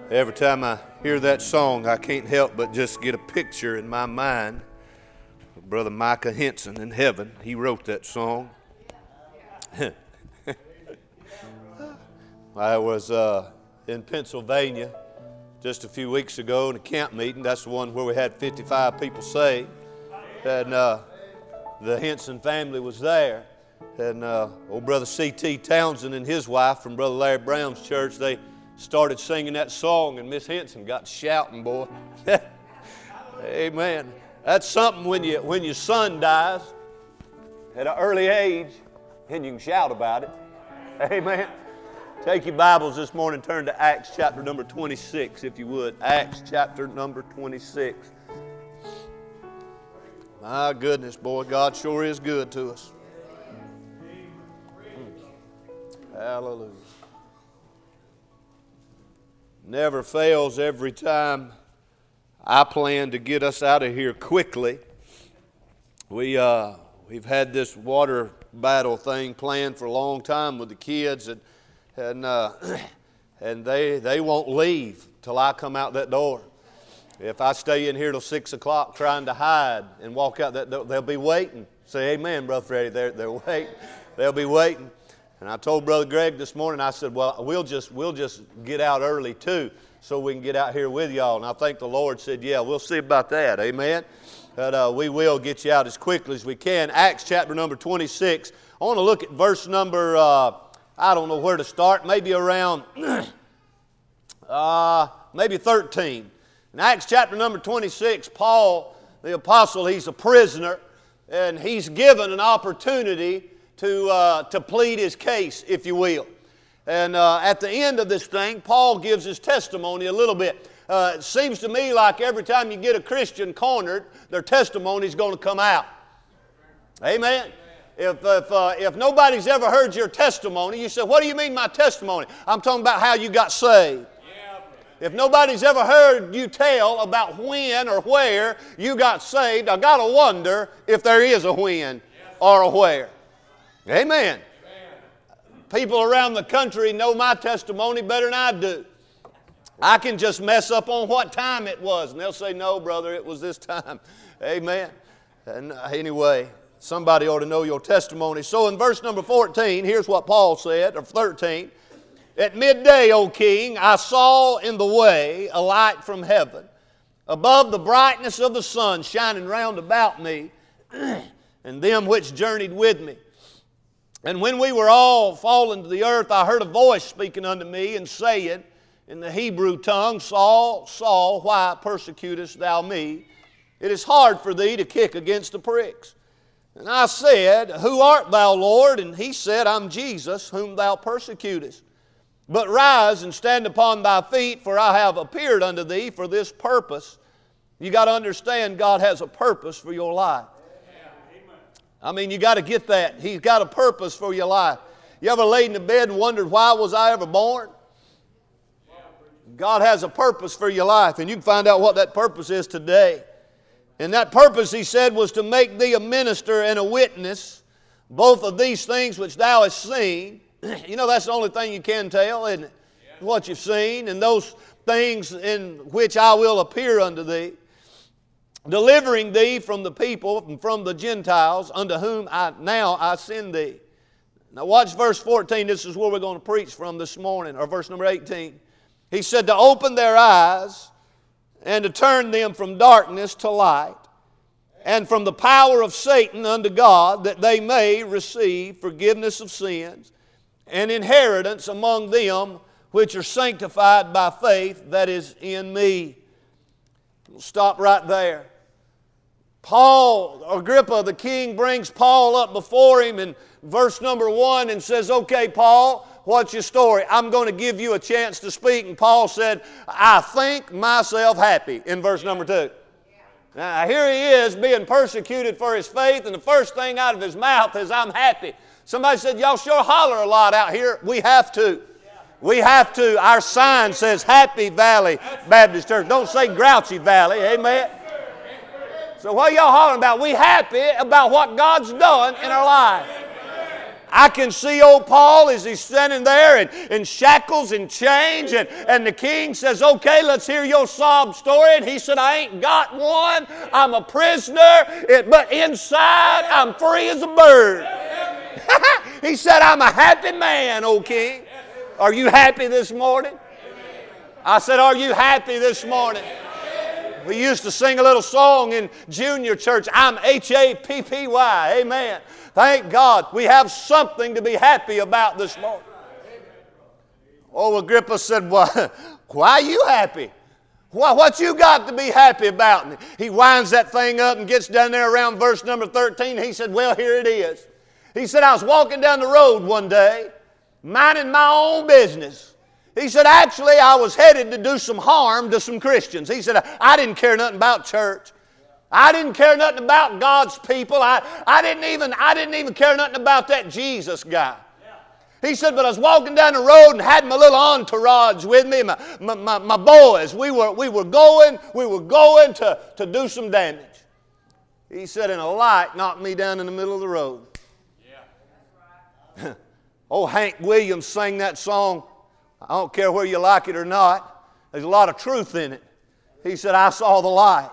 Every time I hear that song, I can't help but just get a picture in my mind of Brother Micah Henson in heaven. He wrote that song. I was in Pennsylvania just a few weeks ago in a camp meeting. That's the one where we had 55 people saved. And the Henson family was there. And old Brother C.T. Townsend and his wife from Brother Larry Brown's church, they started singing that song, and Miss Henson got shouting, boy. Amen. That's something when your son dies at an early age, and you can shout about it. Amen. Take your Bibles this morning, turn to Acts chapter number 26, if you would. Acts chapter number 26. My goodness, boy, God sure is good to us. Hallelujah. Never fails every time I plan to get us out of here quickly. We've had this water battle thing planned for a long time with the kids, and they won't leave till I come out that door. If I stay in here till 6 o'clock trying to hide and walk out that door, they'll be waiting. Say amen, Brother Freddie. They're waiting. They'll be waiting. And I told Brother Greg this morning, I said, well, we'll just get out early too so we can get out here with y'all. And I think the Lord said, yeah, we'll see about that. Amen. But we will get you out as quickly as we can. Acts chapter number 26. I want to look at verse number, I don't know where to start, maybe around, maybe 13. In Acts chapter number 26, Paul, the apostle, he's a prisoner, and he's given an opportunity to plead his case, if you will. And at the end of this thing, Paul gives his testimony a little bit. It seems to me like every time you get a Christian cornered, their testimony is going to come out. Amen. If nobody's ever heard your testimony, you say, what do you mean my testimony? I'm talking about how you got saved. If nobody's ever heard you tell about when or where you got saved, I got to wonder if there is a when or a where. Amen. People around the country know my testimony better than I do. I can just mess up on what time it was, and they'll say, no, brother, it was this time. Amen. And anyway, somebody ought to know your testimony. So in verse number 14, here's what Paul said, or 13. At midday, O king, I saw in the way a light from heaven, above the brightness of the sun shining round about me, and them which journeyed with me. And when we were all fallen to the earth, I heard a voice speaking unto me and saying in the Hebrew tongue, Saul, Saul, why persecutest thou me? It is hard for thee to kick against the pricks. And I said, Who art thou, Lord? And he said, I'm Jesus, whom thou persecutest. But rise and stand upon thy feet, for I have appeared unto thee for this purpose. You got to understand God has a purpose for your life. I mean, you got to get that. He's got a purpose for your life. You ever laid in the bed and wondered, why was I ever born? God has a purpose for your life, and you can find out what that purpose is today. And that purpose, he said, was to make thee a minister and a witness, both of these things which thou hast seen. You know, that's the only thing you can tell, isn't it? What you've seen, and those things in which I will appear unto thee, delivering thee from the people and from the Gentiles, unto whom I send thee. Now watch verse 14. This is where we're going to preach from this morning, or verse number 18. He said, to open their eyes and to turn them from darkness to light, and from the power of Satan unto God, that they may receive forgiveness of sins and inheritance among them which are sanctified by faith that is in me. We'll stop right there. Agrippa the king brings Paul up before him in verse number 1 and says, okay, Paul, what's your story? I'm going to give you a chance to speak. And Paul said, I think myself happy in verse number 2. Now here he is being persecuted for his faith, and the first thing out of his mouth is, I'm happy. Somebody said, y'all sure holler a lot out here. We have to. We have to. Our sign says Happy Valley Baptist Church. Don't say Grouchy Valley. Amen. So what y'all hollering about? We happy about what God's done in our life. I can see old Paul as he's standing there in shackles and chains, and the king says, okay, let's hear your sob story. And he said, I ain't got one. I'm a prisoner, but inside I'm free as a bird. He said, I'm a happy man, O king. Are you happy this morning? I said, are you happy this morning? We used to sing a little song in junior church, I'm Happy. Amen. Thank God we have something to be happy about this morning. Oh, Agrippa said, why are you happy? What you got to be happy about? And he winds that thing up and gets down there around verse number 13. He said, well, here it is. He said, I was walking down the road one day, minding my own business. He said, actually, I was headed to do some harm to some Christians. He said, I didn't care nothing about church. I didn't care nothing about God's people. I didn't even care nothing about that Jesus guy. He said, but I was walking down the road and had my little entourage with me, my boys. We were going to do some damage. He said, and a light knocked me down in the middle of the road. Yeah. Oh, Hank Williams sang that song. I don't care whether you like it or not. There's a lot of truth in it. He said, I saw the light.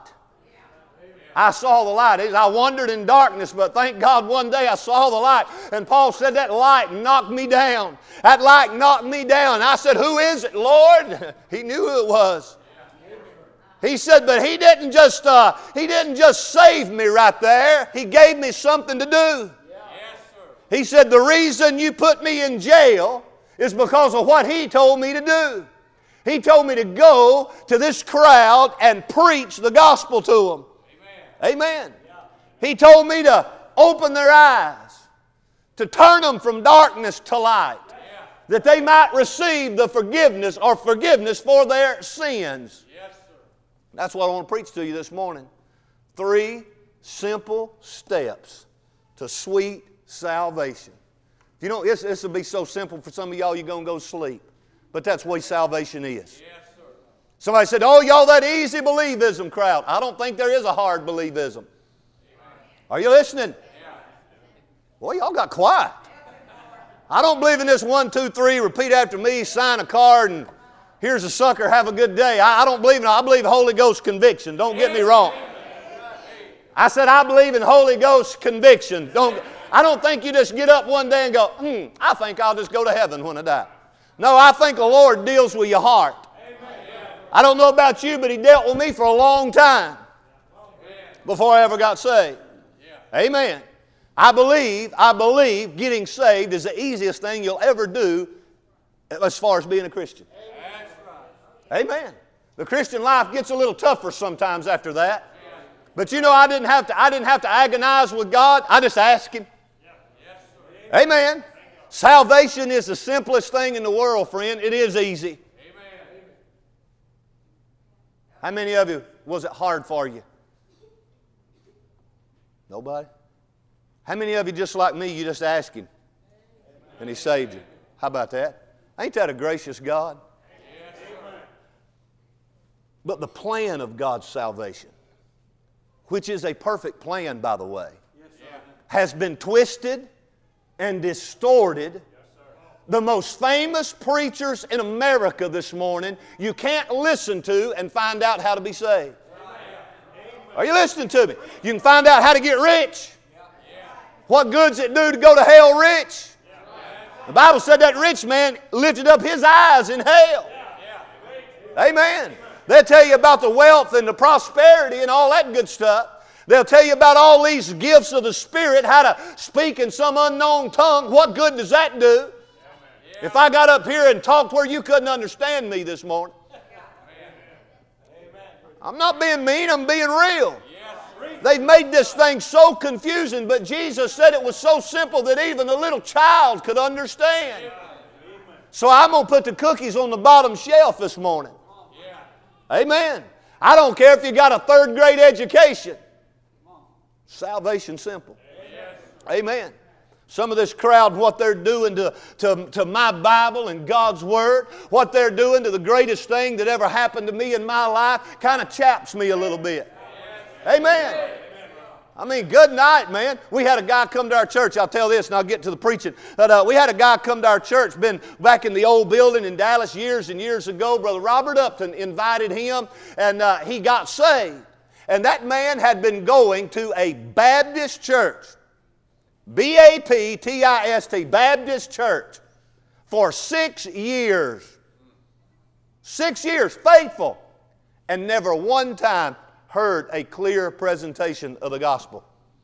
I saw the light. I wandered in darkness, but thank God one day I saw the light. And Paul said that light knocked me down. That light knocked me down. I said, who is it, Lord? He knew who it was. He said, but He didn't just save me right there. He gave me something to do. He said, the reason you put me in jail is because of what He told me to do. He told me to go to this crowd and preach the gospel to them. Amen. He told me to open their eyes, to turn them from darkness to light, that they might receive the forgiveness for their sins. That's what I want to preach to you this morning. 3 simple steps to sweet salvation. You know, this will be so simple for some of y'all, you're going to go to sleep. But that's the way salvation is. Somebody said, oh, y'all that easy believism crowd. I don't think there is a hard believism. Are you listening? Boy, y'all got quiet. I don't believe in this 1, 2, 3, repeat after me, sign a card, and here's a sucker, have a good day. I don't believe in it. I believe in Holy Ghost conviction. Don't get me wrong. I said I believe in Holy Ghost conviction. I don't think you just get up one day and go, I think I'll just go to heaven when I die. No, I think the Lord deals with your heart. I don't know about you, but He dealt with me for a long time before I ever got saved. Amen. I believe getting saved is the easiest thing you'll ever do as far as being a Christian. Amen. The Christian life gets a little tougher sometimes after that. But you know, I didn't have to agonize with God. I just asked Him. Amen. Salvation is the simplest thing in the world, friend. It is easy. How many of you was it hard for you? Nobody? How many of you, just like me, you just asked Him and He saved you? How about that? Ain't that a gracious God? But the plan of God's salvation, which is a perfect plan, by the way, has been twisted and distorted. The most famous preachers in America this morning, you can't listen to and find out how to be saved. Are you listening to me? You can find out how to get rich. What good's it do to go to hell rich? The Bible said that rich man lifted up his eyes in hell. Amen. They'll tell you about the wealth and the prosperity and all that good stuff. They'll tell you about all these gifts of the Spirit, how to speak in some unknown tongue. What good does that do? If I got up here and talked where you couldn't understand me this morning. I'm not being mean, I'm being real. They've made this thing so confusing, but Jesus said it was so simple that even a little child could understand. So I'm going to put the cookies on the bottom shelf this morning. Amen. I don't care if you got a 3rd grade education. Salvation's simple. Amen. Some of this crowd, what they're doing to my Bible and God's Word, what they're doing to the greatest thing that ever happened to me in my life, kind of chaps me a little bit. Amen. I mean, good night, man. We had a guy come to our church. I'll tell this and I'll get to the preaching. But, we had a guy come to our church, been back in the old building in Dallas years and years ago. Brother Robert Upton invited him, and he got saved. And that man had been going to a Baptist church, B-A-P-T-I-S-T, Baptist church, for 6 years. 6 years, faithful, and never one time heard a clear presentation of the gospel.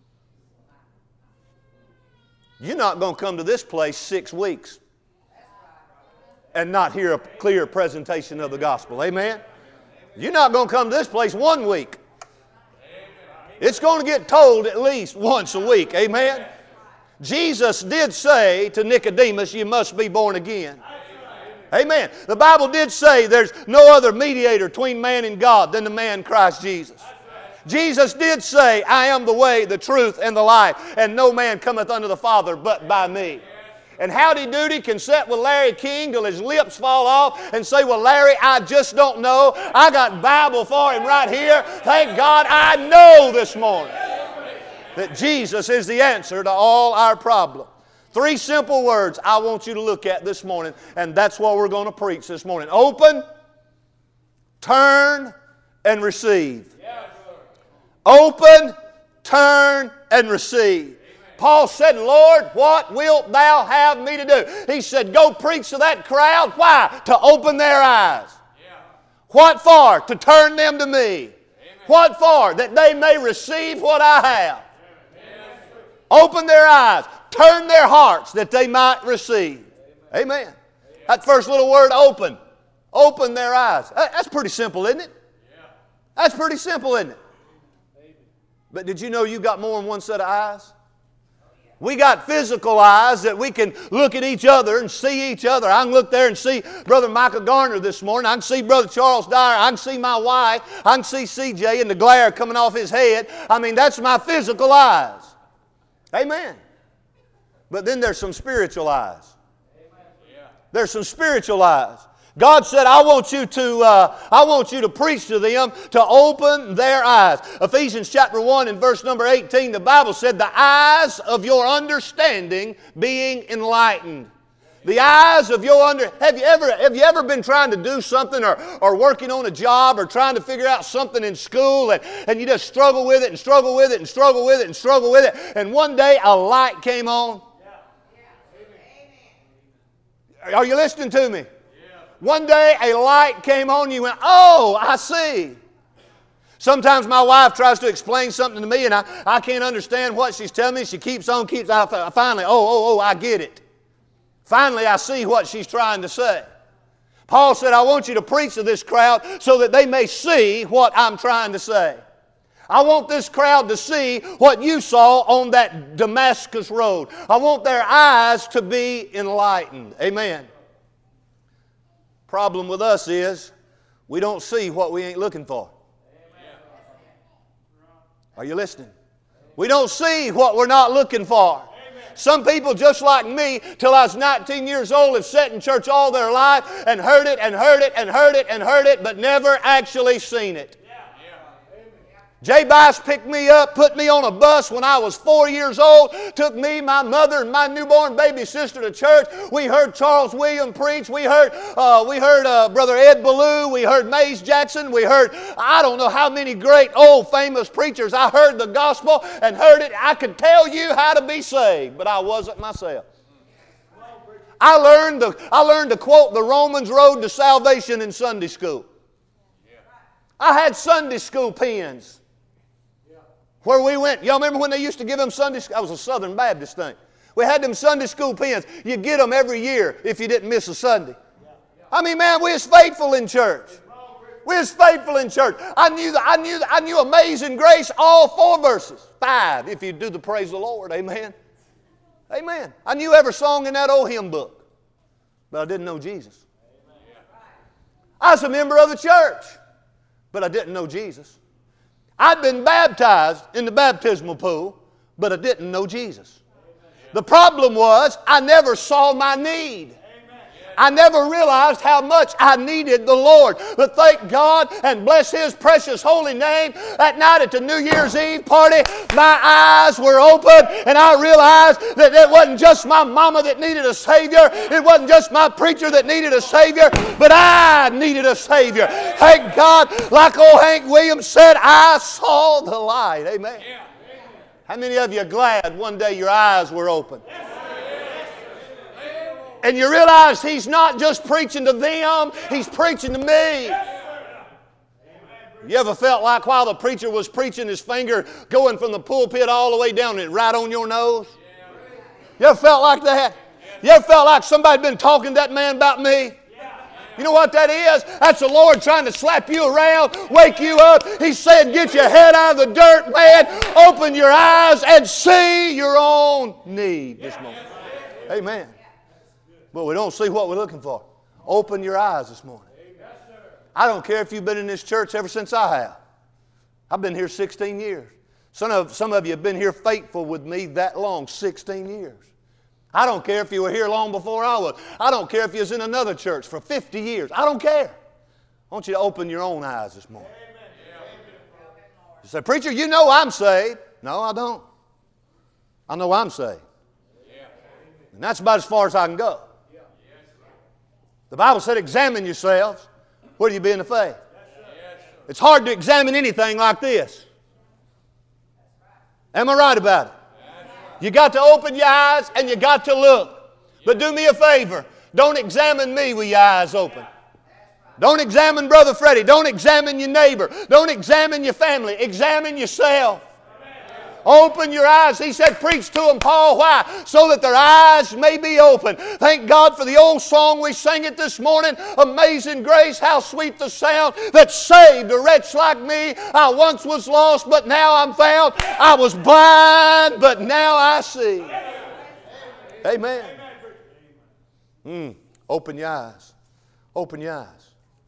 You're not going to come to this place 6 weeks and not hear a clear presentation of the gospel. Amen? You're not going to come to this place 1 week. It's going to get told at least once a week. Amen? Jesus did say to Nicodemus, you must be born again. Amen. The Bible did say there's no other mediator between man and God than the man Christ Jesus. Jesus did say, I am the way, the truth, and the life, and no man cometh unto the Father but by me. And Howdy Doody can sit with Larry King till his lips fall off and say, well, Larry, I just don't know. I got Bible for him right here. Thank God I know this morning that Jesus is the answer to all our problems. 3 simple words I want you to look at this morning, and that's what we're going to preach this morning. Open, turn, and receive. Open, turn, and receive. Paul said, Lord, what wilt thou have me to do? He said, go preach to that crowd. Why? To open their eyes. What for? To turn them to me. What for? That they may receive what I have. Open their eyes. Turn their hearts that they might receive. Amen. That first little word, open. Open their eyes. That's pretty simple, isn't it? That's pretty simple, isn't it? But did you know you got more than one set of eyes? We got physical eyes that we can look at each other and see each other. I can look there and see Brother Michael Garner this morning. I can see Brother Charles Dyer. I can see my wife. I can see CJ and the glare coming off his head. I mean, that's my physical eyes. Amen. But then there's some spiritual eyes. There's some spiritual eyes. God said, I want you to preach to them to open their eyes. Ephesians chapter 1 and verse number 18, the Bible said, the eyes of your understanding being enlightened. The eyes of your have you ever been trying to do something or working on a job or trying to figure out something in school and you just struggle with it and struggle with it and struggle with it and struggle with it, and one day a light came on? Are you listening to me? One day a light came on and you went, oh, I see. Sometimes my wife tries to explain something to me and I can't understand what she's telling me. She keeps on. Finally, I get it. Finally, I see what she's trying to say. Paul said, I want you to preach to this crowd so that they may see what I'm trying to say. I want this crowd to see what you saw on that Damascus road. I want their eyes to be enlightened. Amen. Problem with us is we don't see what we ain't looking for. Are you listening? We don't see what we're not looking for. Some people, just like me, till I was 19 years old, have sat in church all their life and heard it and heard it and heard it and heard it, but never actually seen it. Jay Bice picked me up, put me on a bus when I was 4 years old, took me, my mother, and my newborn baby sister to church. We heard Charles Williams preach. We heard Brother Ed Ballou. We heard Mays Jackson. We heard, I don't know how many great old famous preachers. I heard the gospel and heard it. I could tell you how to be saved, but I wasn't myself. I learned to quote the Romans Road to Salvation in Sunday school. I had Sunday school pens. Where we went, y'all remember when they used to give them Sunday school? That was a Southern Baptist thing. We had them Sunday school pens. You get them every year if you didn't miss a Sunday. I mean, man, we was faithful in church. We was faithful in church. I knew Amazing Grace, all 4 verses. 5 if you do the praise of the Lord. Amen. Amen. I knew every song in that old hymn book, but I didn't know Jesus. I was a member of the church, but I didn't know Jesus. I'd been baptized in the baptismal pool, but I didn't know Jesus. The problem was I never saw my need. I never realized how much I needed the Lord. But thank God and bless His precious holy name. That night at the New Year's Eve party, my eyes were open and I realized that it wasn't just my mama that needed a Savior. It wasn't just my preacher that needed a Savior, but I needed a Savior. Thank God, like old Hank Williams said, I saw the light. Amen. How many of you are glad one day your eyes were open? And you realize He's not just preaching to them, He's preaching to me. You ever felt like while the preacher was preaching, his finger going from the pulpit all the way down and right on your nose? You ever felt like that? You ever felt like somebody had been talking to that man about me? You know what that is? That's the Lord trying to slap you around, wake you up. He's saying, get your head out of the dirt, man. Open your eyes and see your own need this morning. Amen. But we don't see what we're looking for. Open your eyes this morning. I don't care if you've been in this church ever since I have. I've been here 16 years. Some of you have been here faithful with me that long, 16 years. I don't care if you were here long before I was. I don't care if you was in another church for 50 years. I don't care. I want you to open your own eyes this morning. You say, preacher, you know I'm saved. No, I don't. I know I'm saved. And that's about as far as I can go. The Bible said, examine yourselves. Where do you be in the faith? It's hard to examine anything like this. Am I right about it? You got to open your eyes and you got to look. But do me a favor. Don't examine me with your eyes open. Don't examine Brother Freddie. Don't examine your neighbor. Don't examine your family. Examine yourself. Open your eyes. He said, preach to them, Paul. Why? So that their eyes may be open. Thank God for the old song we sang it this morning. Amazing grace, how sweet the sound that saved a wretch like me. I once was lost, but now I'm found. I was blind, but now I see. Amen. Open your eyes. Open your eyes.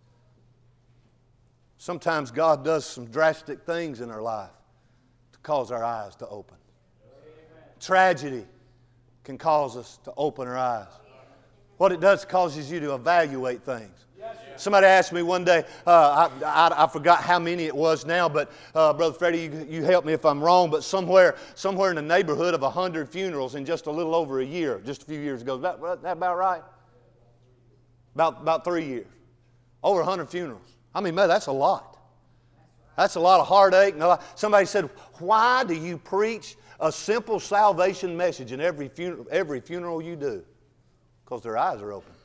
Sometimes God does some drastic things in our life to cause our eyes to open. Tragedy can cause us to open our eyes. What it does causes you to evaluate things. Somebody asked me one day, I forgot how many it was now, but Brother Freddie, you help me if I'm wrong, but somewhere in the neighborhood of 100 funerals in just a little over a year, just a few years ago. Is that about right? About 3 years. Over 100 funerals. I mean, man, that's a lot. That's a lot of heartache. Somebody said, why do you preach a simple salvation message in every funeral you do? Because their eyes are open.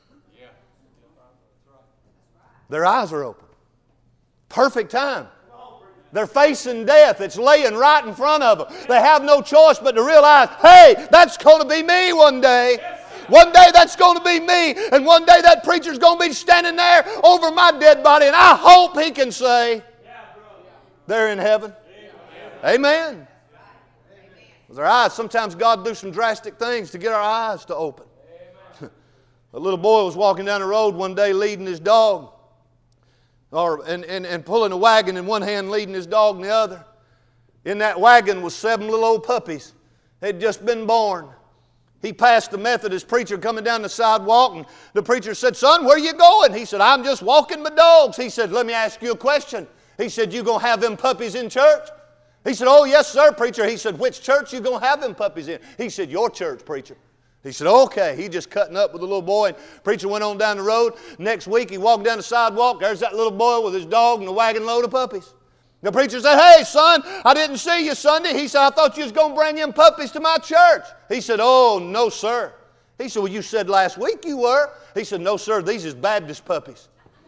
Their eyes are open. Perfect time. They're facing death. It's laying right in front of them. They have no choice but to realize, hey, that's going to be me one day. One day that's going to be me. And one day that preacher's going to be standing there over my dead body. And I hope he can say, they're in heaven. Amen. With our eyes, sometimes God do some drastic things to get our eyes to open. A little boy was walking down the road one day leading his dog. And pulling a wagon in one hand, leading his dog in the other. In that wagon was 7 little old puppies. They'd just been born. He passed the Methodist preacher coming down the sidewalk, and the preacher said, son, where are you going? He said, I'm just walking my dogs. He said, let me ask you a question. He said, you going to have them puppies in church? He said, oh, yes, sir, preacher. He said, which church you going to have them puppies in? He said, your church, preacher. He said, okay. He just cutting up with the little boy. And preacher went on down the road. Next week, he walked down the sidewalk. There's that little boy with his dog and a wagon load of puppies. The preacher said, hey, son, I didn't see you Sunday. He said, I thought you was going to bring them puppies to my church. He said, oh, no, sir. He said, well, you said last week you were. He said, no, sir, these is Baptist puppies.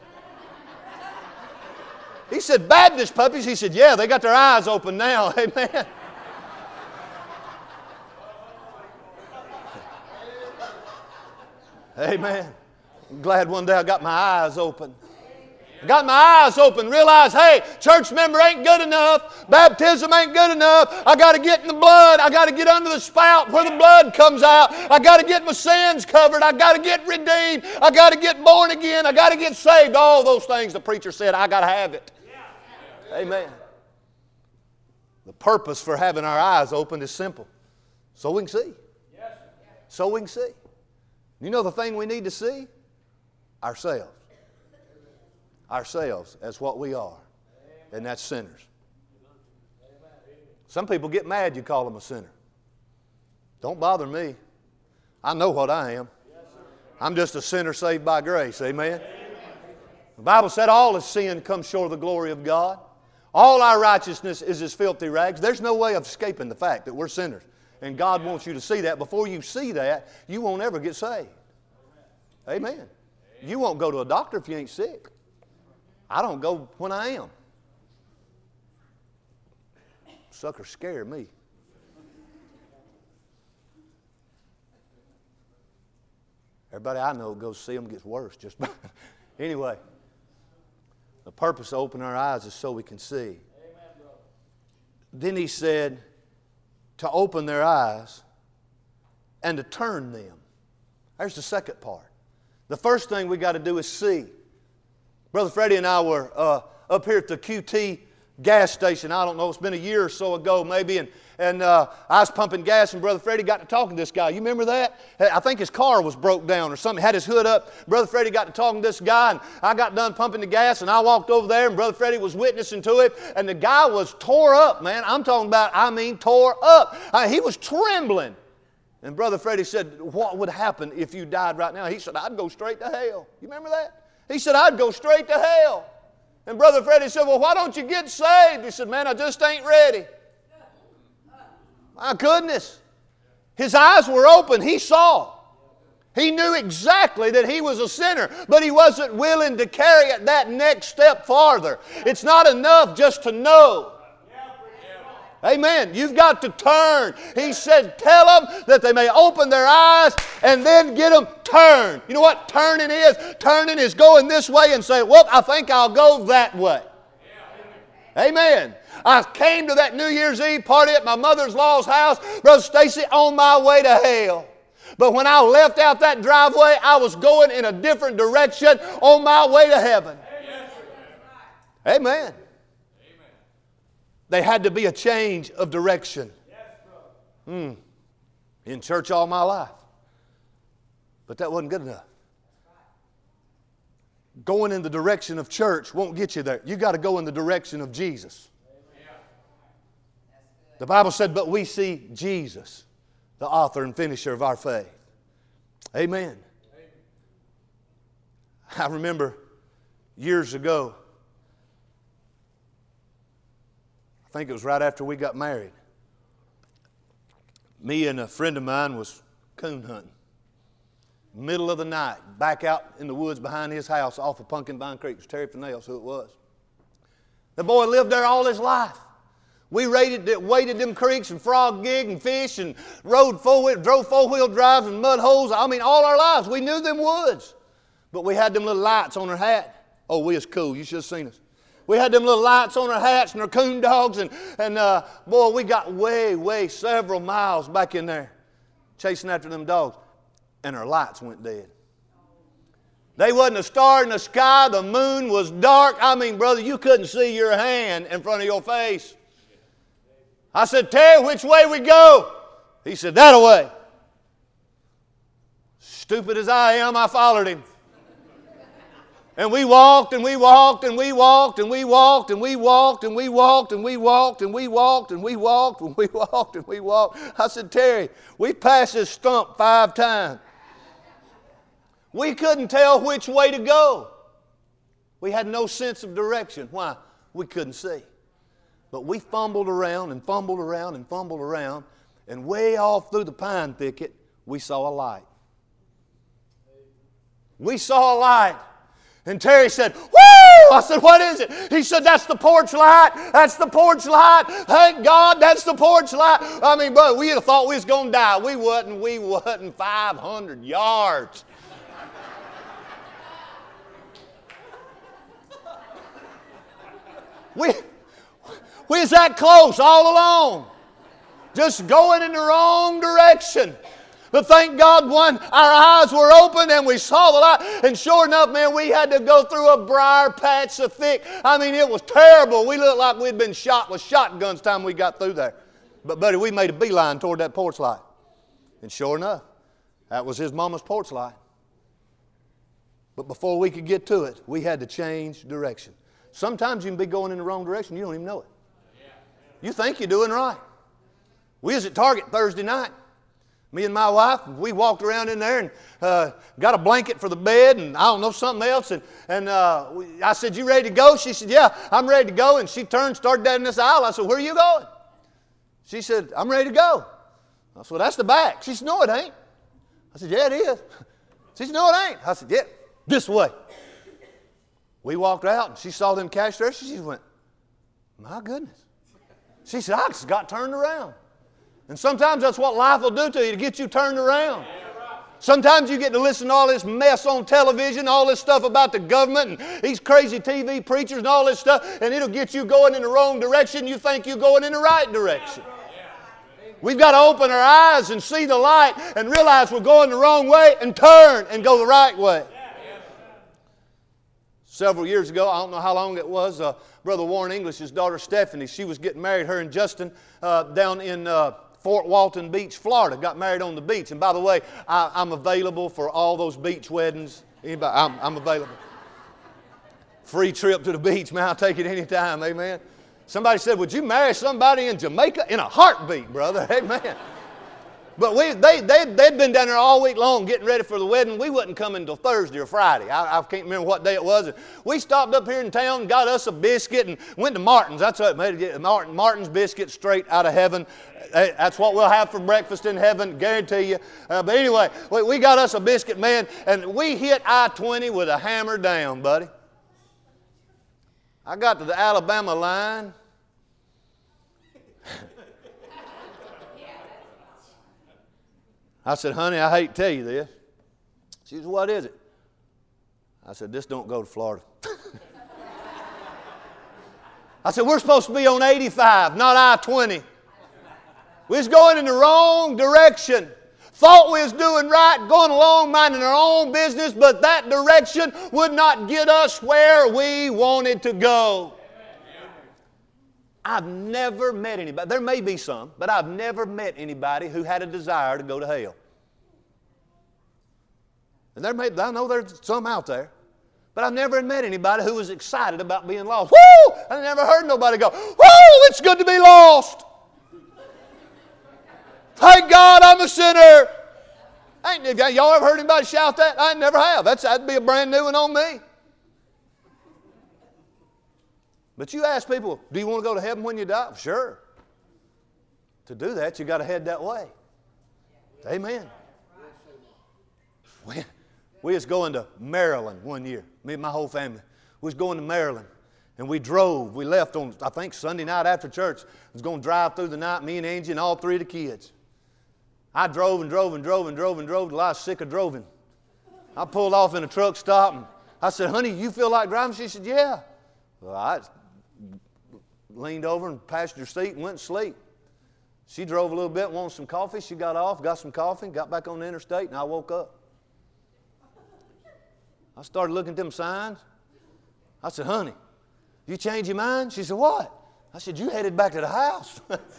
He said, Baptist puppies? He said, yeah, they got their eyes open now. Amen. Amen. I'm glad one day I got my eyes open. Got my eyes open, realized, hey, church member ain't good enough. Baptism ain't good enough. I got to get in the blood. I got to get under the spout where the blood comes out. I got to get my sins covered. I got to get redeemed. I got to get born again. I got to get saved. All those things the preacher said, I got to have it. Amen. The purpose for having our eyes open is simple. So we can see. So we can see. You know the thing we need to see? Ourselves. Ourselves. That's what we are. And that's sinners. Some people get mad you call them a sinner. Don't bother me. I know what I am. I'm just a sinner saved by grace. Amen? The Bible said all of sin comes short of the glory of God. All our righteousness is as filthy rags. There's no way of escaping the fact that we're sinners. And God wants you to see that. Before you see that, you won't ever get saved. Amen. You won't go to a doctor if you ain't sick. I don't go when I am. Suckers scare me. Everybody I know goes see them, gets worse. Just anyway, the purpose of opening our eyes is so we can see. Amen, then he said to open their eyes and to turn them. There's the second part. The first thing we got to do is see. Brother Freddie and I were up here at the QT gas station. I don't know, it's been a year or so ago maybe, and I was pumping gas and Brother Freddie got to talking to this guy. You remember that? I think his car was broke down or something. He had his hood up. Brother Freddie got to talking to this guy, and I got done pumping the gas, and I walked over there, and Brother Freddie was witnessing to it, and the guy was tore up, man. I'm talking about, tore up. He was trembling. And Brother Freddie said, what would happen if you died right now? He said, I'd go straight to hell. You remember that? He said, I'd go straight to hell. And Brother Freddie said, well, why don't you get saved? He said, man, I just ain't ready. My goodness. His eyes were open. He saw. He knew exactly that he was a sinner, but he wasn't willing to carry it that next step farther. It's not enough just to know. Amen. You've got to turn. He said, tell them that they may open their eyes and then get them turned. You know what turning is? Turning is going this way and say, well, I think I'll go that way. Amen. I came to that New Year's Eve party at my mother-in-law's house, Brother Stacy, on my way to hell. But when I left out that driveway, I was going in a different direction on my way to heaven. Amen. They had to be a change of direction. In church all my life. But that wasn't good enough. Going in the direction of church won't get you there. You got to go in the direction of Jesus. The Bible said, but we see Jesus, the author and finisher of our faith. Amen. I remember years ago, I think it was right after we got married. Me and a friend of mine was coon hunting. Middle of the night, back out in the woods behind his house off of Pumpkin Vine Creek. It was Terry Fennell's who it was. The boy lived there all his life. We waded them creeks and frog gig and fish and drove four-wheel drives and mud holes. All our lives. We knew them woods. But we had them little lights on our hat. Oh, we was cool. You should have seen us. We had them little lights on our hats and our coon dogs, and boy, we got way several miles back in there chasing after them dogs, and our lights went dead. They wasn't a star in the sky. The moon was dark. Brother, you couldn't see your hand in front of your face. I said, Terry, which way we go? He said, that way. Stupid as I am, I followed him. And we walked and we walked and we walked and we walked and we walked and we walked and we walked and we walked and we walked and we walked and we walked. I said, Terry, we passed this stump 5 times. We couldn't tell which way to go. We had no sense of direction. Why? We couldn't see. But we fumbled around and fumbled around and fumbled around, and way off through the pine thicket, we saw a light. We saw a light. And Terry said, woo! I said, what is it? He said, that's the porch light. That's the porch light. Thank God, that's the porch light. Brother, we'd have thought we was going to die. We wasn't 500 yards. We was that close all along. Just going in the wrong direction. But thank God, our eyes were open and we saw the light. And sure enough, man, we had to go through a briar patch so thick. It was terrible. We looked like we'd been shot with shotguns time we got through there. But, buddy, we made a beeline toward that porch light. And sure enough, that was his mama's porch light. But before we could get to it, we had to change direction. Sometimes you can be going in the wrong direction, you don't even know it. You think you're doing right. We was at Target Thursday night. Me and my wife, we walked around in there and got a blanket for the bed and I don't know, something else. And I said, you ready to go? She said, yeah, I'm ready to go. And she turned, started down this aisle. I said, where are you going? She said, I'm ready to go. I said, well, that's the back. She said, no, it ain't. I said, yeah, it is. She said, no, it ain't. I said, yeah, this way. We walked out and she saw them cash registers. She went, my goodness. She said, I just got turned around. And sometimes that's what life will do to you, to get you turned around. Sometimes you get to listen to all this mess on television, all this stuff about the government and these crazy TV preachers and all this stuff, and it'll get you going in the wrong direction. You think you're going in the right direction. We've got to open our eyes and see the light and realize we're going the wrong way and turn and go the right way. Several years ago, I don't know how long it was, Brother Warren English's daughter Stephanie, she was getting married, her and Justin, down in Fort Walton Beach, Florida. Got married on the beach. And by the way, I'm available for all those beach weddings. Anybody? I'm available. Free trip to the beach, man. I'll take it anytime. Amen. Somebody said, would you marry somebody in Jamaica? In a heartbeat, brother. Amen. But they'd been down there all week long getting ready for the wedding. We wouldn't come until Thursday or Friday. I can't remember what day it was. We stopped up here in town and got us a biscuit and went to Martin's. That's what made it. Martin's biscuit straight out of heaven. That's what we'll have for breakfast in heaven, guarantee you. But anyway, we got us a biscuit, man, and we hit I-20 with a hammer down, buddy. I got to the Alabama line. I said, honey, I hate to tell you this. She said, what is it? I said, this don't go to Florida. I said, we're supposed to be on 85, not I-20. We was going in the wrong direction. Thought we was doing right, going along, minding our own business, but that direction would not get us where we wanted to go. I've never met anybody, there may be some, but I've never met anybody who had a desire to go to hell. And I know there's some out there, but I've never met anybody who was excited about being lost. Woo! I never heard nobody go, woo, it's good to be lost. Thank God I'm a sinner. Y'all ever heard anybody shout that? I never have. That'd be a brand new one on me. But you ask people, do you want to go to heaven when you die? Sure. To do that, you got to head that way. Amen. We was going to Maryland one year, me and my whole family. We was going to Maryland, and we drove. We left on, I think, Sunday night after church. I was going to drive through the night, me and Angie and all three of the kids. I drove and drove and drove and drove and drove till I was sick of driving. I pulled off in a truck stop, and I said, honey, you feel like driving? She said, yeah. Well, I leaned over and passenger seat and went to sleep. She drove a little bit, wanted some coffee. She got off, got some coffee, got back on the interstate, and I woke up. I started looking at them signs. I said, honey, you change your mind? She said, what? I said, you headed back to the house.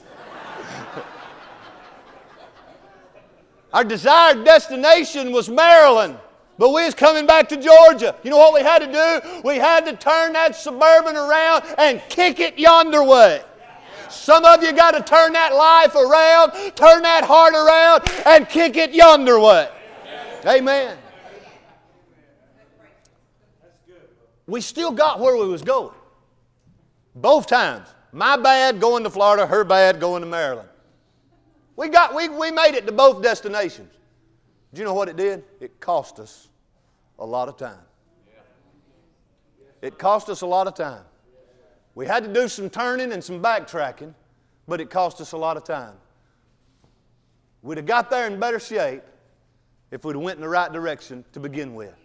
Our desired destination was Maryland. But we was coming back to Georgia. You know what we had to do? We had to turn that Suburban around and kick it yonder way. Some of you got to turn that life around, turn that heart around, and kick it yonder way. Amen. We still got where we was going. Both times. My bad going to Florida, her bad going to Maryland. We made it to both destinations. Do you know what it did? It cost us a lot of time. It cost us a lot of time. We had to do some turning and some backtracking, but it cost us a lot of time. We'd have got there in better shape if we'd have went in the right direction to begin with.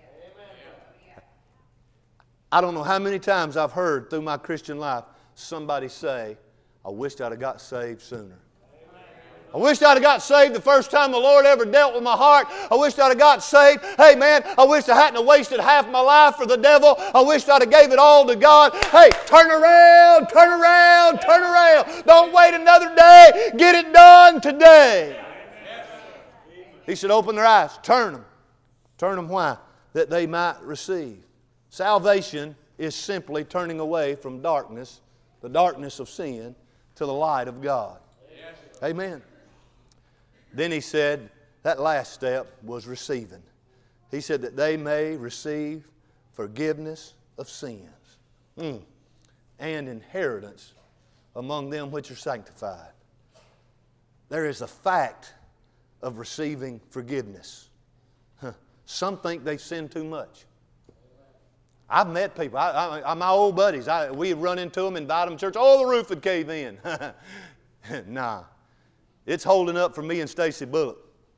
I don't know how many times I've heard through my Christian life somebody say, I wished I'd have got saved sooner. I wished I'd have got saved the first time the Lord ever dealt with my heart. I wished I'd have got saved. Hey, man, I wished I hadn't wasted half my life for the devil. I wished I'd have gave it all to God. Hey, turn around, turn around, turn around. Don't wait another day. Get it done today. He said, open their eyes. Turn them. Turn them why? that they might receive. Salvation is simply turning away from darkness, the darkness of sin, to the light of God. Yes. Amen. Then he said, that last step was receiving. He said that they may receive forgiveness of sins and inheritance among them which are sanctified. There is a fact of receiving forgiveness. Some think they've sinned too much. I've met people, my old buddies, we'd run into them, invite them to church. Oh, the roof would cave in. Nah. It's holding up for me and Stacy Bullock.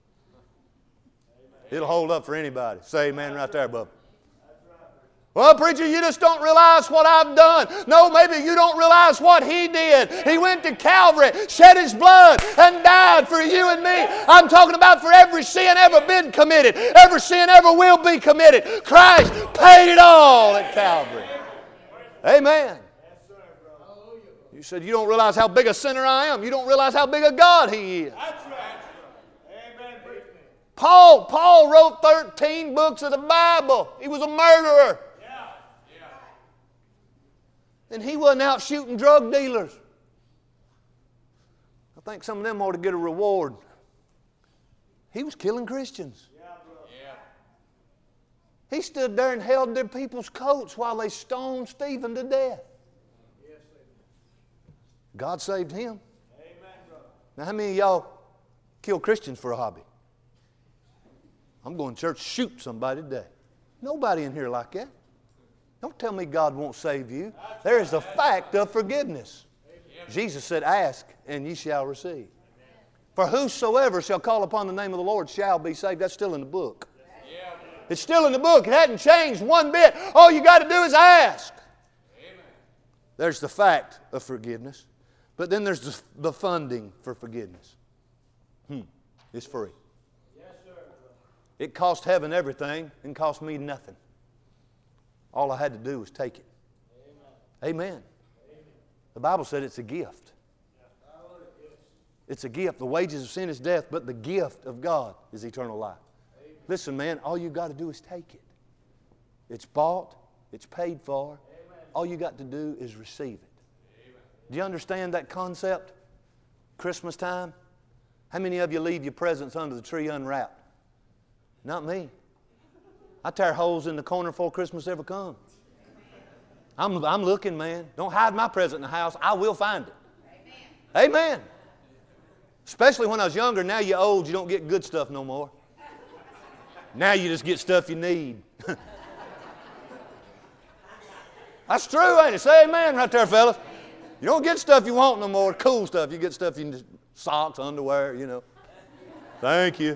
It'll hold up for anybody. Say amen right there, bub. Well, preacher, you just don't realize what I've done. No, maybe you don't realize what He did. He went to Calvary, shed His blood, and died for you and me. I'm talking about for every sin ever been committed, every sin ever will be committed. Christ paid it all at Calvary. Amen. You said you don't realize how big a sinner I am. You don't realize how big a God He is. Paul wrote 13 books of the Bible. He was a murderer. And he wasn't out shooting drug dealers. I think some of them ought to get a reward. He was killing Christians. He stood there and held their people's coats while they stoned Stephen to death. God saved him. Now, how many of y'all kill Christians for a hobby? I'm going to church to shoot somebody today. Nobody in here like that. Don't tell me God won't save you. There is a fact of forgiveness. Jesus said, ask and ye shall receive. For whosoever shall call upon the name of the Lord shall be saved. That's still in the book. It's still in the book. It hadn't changed one bit. All you got to do is ask. There's the fact of forgiveness. But then there's the funding for forgiveness. It's free. It cost heaven everything and cost me nothing. All I had to do was take it. Amen. The Bible said it's a gift. It's a gift. The wages of sin is death, but the gift of God is eternal life. Listen, man, all you got to do is take it. It's bought. It's paid for. All you got to do is receive it. Do you understand that concept? Christmas time? How many of you leave your presents under the tree unwrapped? Not me. I tear holes in the corner before Christmas ever comes. I'm looking, man. Don't hide my present in the house. I will find it. Amen. Especially when I was younger. Now you're old, you don't get good stuff no more. Now you just get stuff you need. That's true, ain't it? Say amen right there, fellas. You don't get stuff you want no more, cool stuff. You get stuff you can, socks, underwear, you know. Thank you.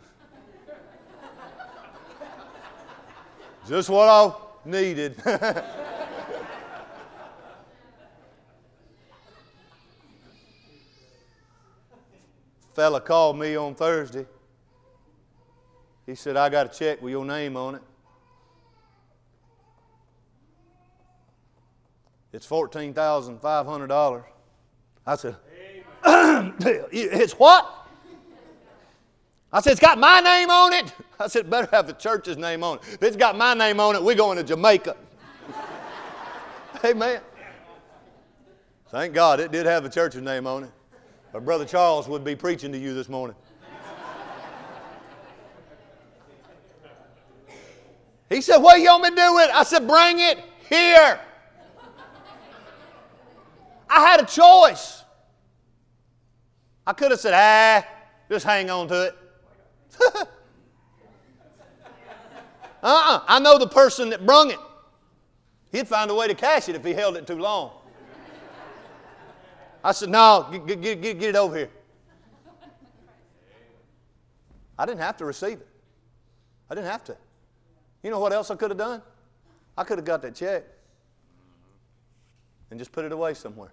Just what I needed. Fella called me on Thursday. He said, I got a check with your name on it. It's $14,500. I said, it's what? I said, it's got my name on it. I said, better have the church's name on it. If it's got my name on it, we're going to Jamaica. Amen. Thank God it did have the church's name on it. But Brother Charles would be preaching to you this morning. He said, what do you want me to do with it? I said, bring it here. I had a choice. I could have said, just hang on to it. I know the person that brung it. He'd find a way to cash it if he held it too long. I said, no, get it over here. I didn't have to receive it. I didn't have to. You know what else I could have done? I could have got that check and just put it away somewhere.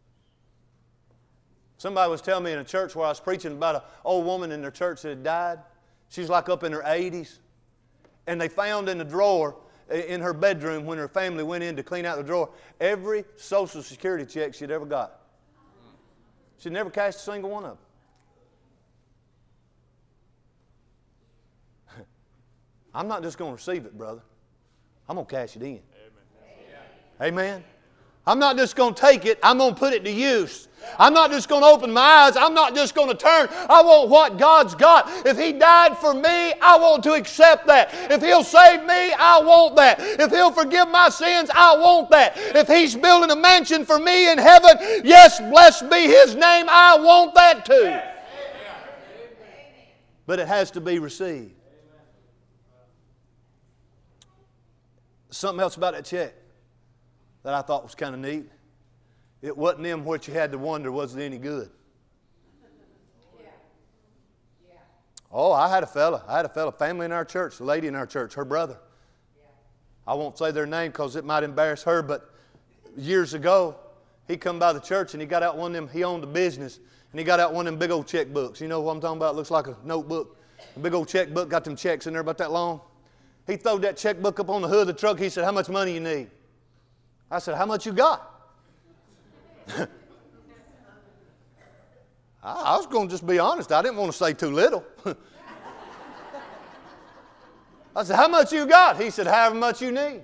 Somebody was telling me in a church where I was preaching about an old woman in their church that had died. She was like up in her 80s. And they found in the drawer in her bedroom when her family went in to clean out the drawer every Social Security check she'd ever got. She'd never cashed a single one of them. I'm not just going to receive it, brother. I'm going to cash it in. Amen. I'm not just going to take it. I'm going to put it to use. I'm not just going to open my eyes. I'm not just going to turn. I want what God's got. If He died for me, I want to accept that. If He'll save me, I want that. If He'll forgive my sins, I want that. If He's building a mansion for me in heaven, yes, blessed be His name, I want that too. But it has to be received. Something else about that check that I thought was kind of neat. It wasn't them what you had to wonder, was it any good? Oh, I had a fella, family in our church, a lady in our church, her brother. I won't say their name because it might embarrass her, but years ago, he come by the church and he got out one of them, he owned a business, and he got out one of them big old checkbooks. You know what I'm talking about? It looks like a notebook. A big old checkbook, got them checks in there about that long. He throwed that checkbook up on the hood of the truck. He said, "How much money you need?" I said, "How much you got?" I was going to just be honest. I didn't want to say too little. I said, "How much you got?" He said, "However much you need."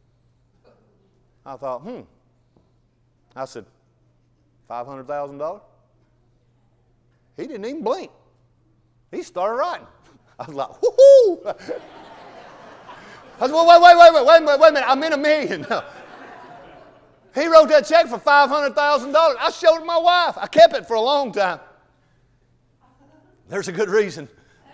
I thought, I said, $500,000? He didn't even blink. He started writing. I was like, whoo-hoo! I said, well, wait a minute. I'm in $1 million. He wrote that check for $500,000. I showed it to my wife. I kept it for a long time. There's a good reason.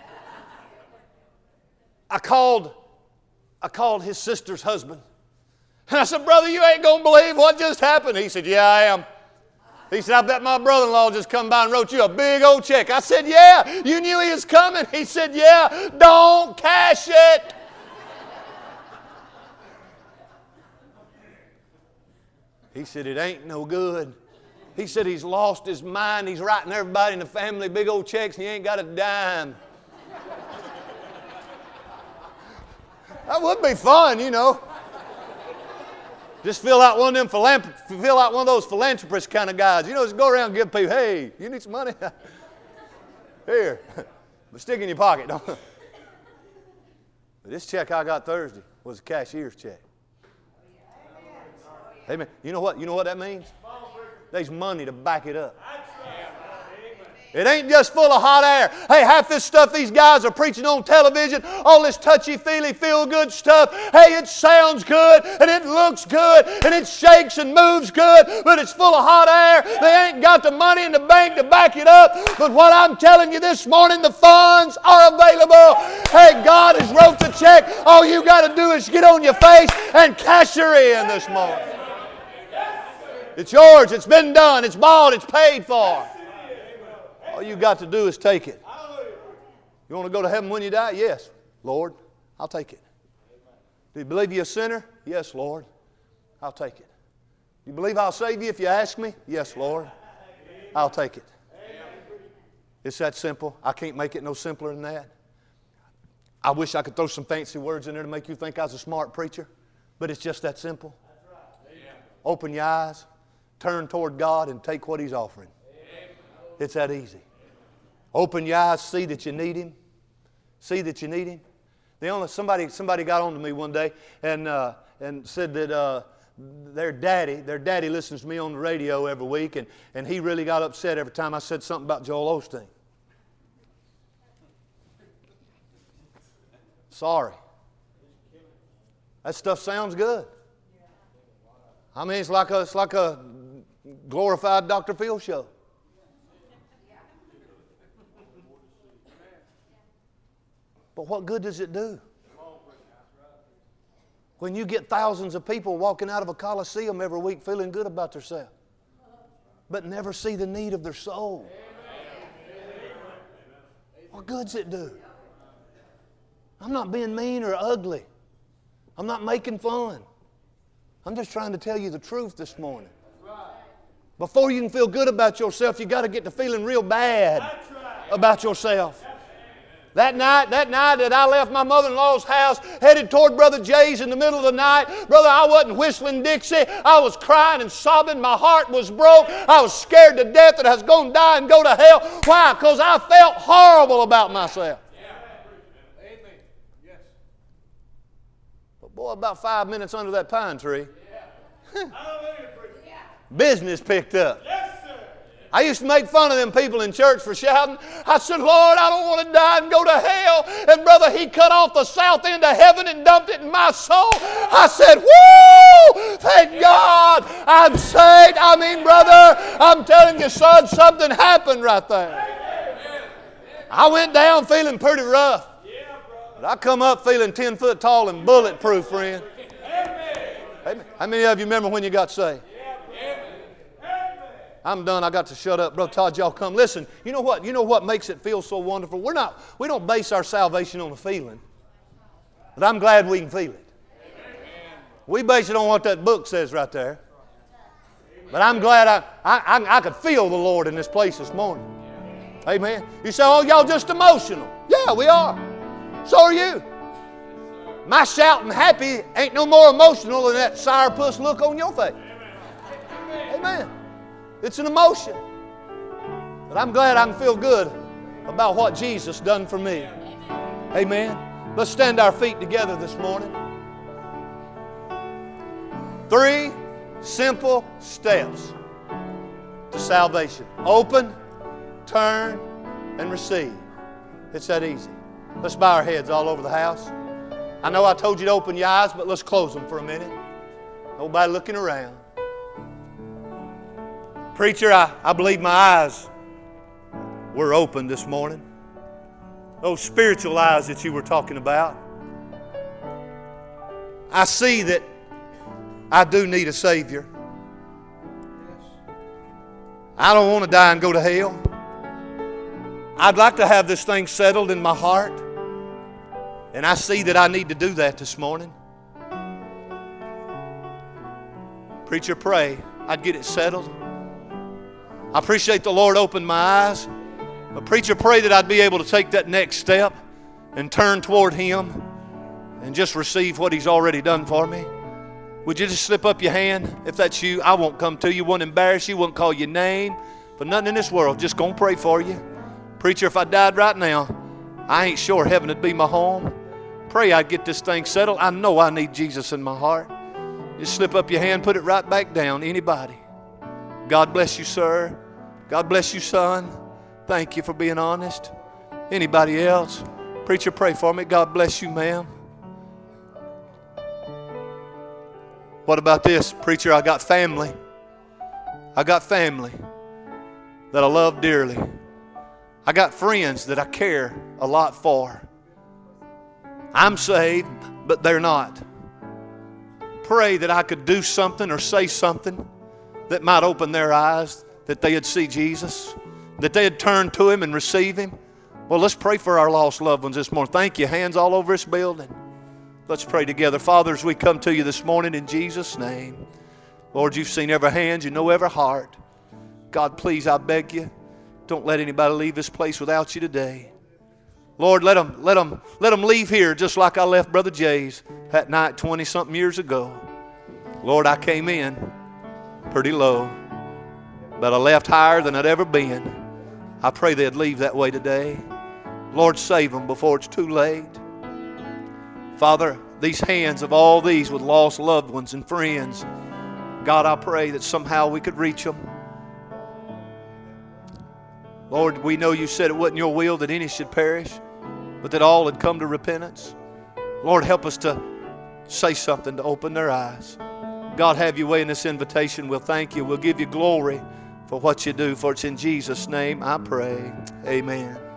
I called his sister's husband. And I said, "Brother, you ain't going to believe what just happened." He said, "Yeah, I am." He said, "I bet my brother-in-law just come by and wrote you a big old check." I said, "Yeah, you knew he was coming." He said, "Yeah, don't cash it." He said, "It ain't no good." He said he's lost his mind. He's writing everybody in the family big old checks and he ain't got a dime. That would be fun, you know. Just fill out one of those philanthropist kind of guys. You know, just go around and give people, "Hey, you need some money?" Here. But stick in your pocket. Don't. But this check I got Thursday was a cashier's check. Amen. You know what that means? There's money to back it up. It ain't just full of hot air. Hey, half this stuff these guys are preaching on television, all this touchy-feely, feel-good stuff, hey, it sounds good, and it looks good, and it shakes and moves good, but it's full of hot air. They ain't got the money in the bank to back it up. But what I'm telling you this morning, the funds are available. Hey, God has wrote the check. All you got to do is get on your face and cash her in this morning. It's yours. It's been done. It's bought. It's paid for. All you got to do is take it. You want to go to heaven when you die? Yes, Lord, I'll take it. Do you believe you're a sinner? Yes, Lord, I'll take it. Do you believe I'll save you if you ask me? Yes, Lord, I'll take it. It's that simple. I can't make it no simpler than that. I wish I could throw some fancy words in there to make you think I was a smart preacher, but it's just that simple. Open your eyes, turn toward God, and take what He's offering. It's that easy. Open your eyes, see that you need Him. See that you need Him. Somebody got on to me one day and said that their daddy listens to me on the radio every week, and he really got upset every time I said something about Joel Osteen. Sorry. That stuff sounds good. I mean, it's like a glorified Dr. Phil show. But what good does it do? When you get thousands of people walking out of a coliseum every week feeling good about themselves, but never see the need of their soul. What good does it do? I'm not being mean or ugly. I'm not making fun. I'm just trying to tell you the truth this morning. Before you can feel good about yourself, you've got to get to feeling real bad about yourself. That night that I left my mother-in-law's house, headed toward Brother Jay's in the middle of the night, brother, I wasn't whistling Dixie. I was crying and sobbing. My heart was broke. I was scared to death that I was going to die and go to hell. Why? Because I felt horrible about myself. Boy, about 5 minutes under that pine tree. Business picked up. I used to make fun of them people in church for shouting. I said, Lord, I don't want to die and go to hell. And brother, he cut off the south end of heaven and dumped it in my soul. I said, woo! Thank God I'm saved. I mean, brother, I'm telling you, son, something happened right there. I went down feeling pretty rough. But I come up feeling 10 foot tall and bulletproof, friend. Amen. How many of you remember when you got saved? I'm done. I got to shut up. Brother Todd, y'all come. Listen, you know what? You know what makes it feel so wonderful? We don't base our salvation on a feeling. But I'm glad we can feel it. We base it on what that book says right there. But I'm glad I could feel the Lord in this place this morning. Amen. You say, oh, y'all just emotional. Yeah, we are. So are you. My shouting happy ain't no more emotional than that sourpuss look on your face. Amen. It's an emotion. But I'm glad I can feel good about what Jesus done for me. Amen. Let's stand our feet together this morning. 3 simple steps to salvation. Open, turn, and receive. It's that easy. Let's bow our heads all over the house. I know I told you to open your eyes, but let's close them for a minute. Nobody looking around. Preacher, I believe my eyes were open this morning. Those spiritual eyes that you were talking about. I see that I do need a Savior. I don't want to die and go to hell. I'd like to have this thing settled in my heart. And I see that I need to do that this morning. Preacher, pray I'd get it settled. I appreciate the Lord opened my eyes. But preacher, pray that I'd be able to take that next step and turn toward Him and just receive what He's already done for me. Would you just slip up your hand? If that's you, I won't come to you, won't embarrass you, won't call your name. For nothing in this world, just gonna pray for you. Preacher, if I died right now, I ain't sure heaven would be my home. Pray I'd get this thing settled. I know I need Jesus in my heart. Just slip up your hand, put it right back down. Anybody? God bless you, sir. God bless you, son. Thank you for being honest. Anybody else? Preacher, pray for me. God bless you, ma'am. What about this? Preacher, I got family. I got family that I love dearly. I got friends that I care a lot for. I'm saved, but they're not. Pray that I could do something or say something that might open their eyes, that they'd see Jesus, that they'd turn to Him and receive Him. Well, let's pray for our lost loved ones this morning. Thank you. Hands all over this building. Let's pray together. Father, as we come to you this morning in Jesus' name, Lord, you've seen every hand, you know every heart. God, please, I beg you, don't let anybody leave this place without you today. Lord, let them leave here just like I left Brother Jay's that night 20-something years ago. Lord, I came in pretty low, but I left higher than I'd ever been. I pray they'd leave that way today. Lord, save them before it's too late. Father, these hands of all these with lost loved ones and friends, God, I pray that somehow we could reach them. Lord, we know you said it wasn't your will that any should perish, but that all had come to repentance. Lord, help us to say something to open their eyes. God, have your way in this invitation. We'll thank you. We'll give you glory for what you do. For it's in Jesus' name I pray. Amen.